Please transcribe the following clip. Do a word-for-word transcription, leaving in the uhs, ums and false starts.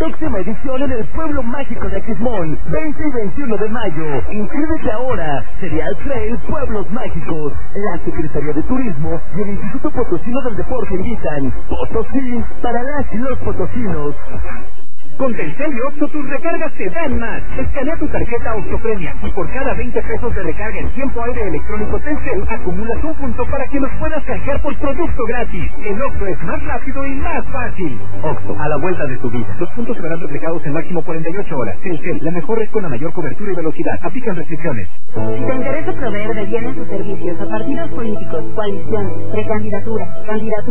Próxima edición en el Pueblo Mágico de Aquismón, veinte y veintiuno de mayo. Inscríbete ahora. Serial Trail Pueblos Mágicos. La Secretaría de Turismo y el Instituto Potosino del Deporte invitan. Potosí para las y los potosinos. Con Telcel y Oxxo tus recargas te dan más. Escanea tu tarjeta Oxxo Premia y por cada veinte pesos de recarga en tiempo aire electrónico Telcel acumulas un punto para que los puedas canjear por producto gratis. El Oxxo es más rápido y más fácil. Oxxo, a la vuelta de tu vida. Los puntos serán replicados en máximo cuarenta y ocho horas. Telcel, la mejor red con la mayor cobertura y velocidad. Aplican restricciones. Si te interesa proveer de bienes o servicios a partidos políticos, coaliciones, precandidaturas, candidaturas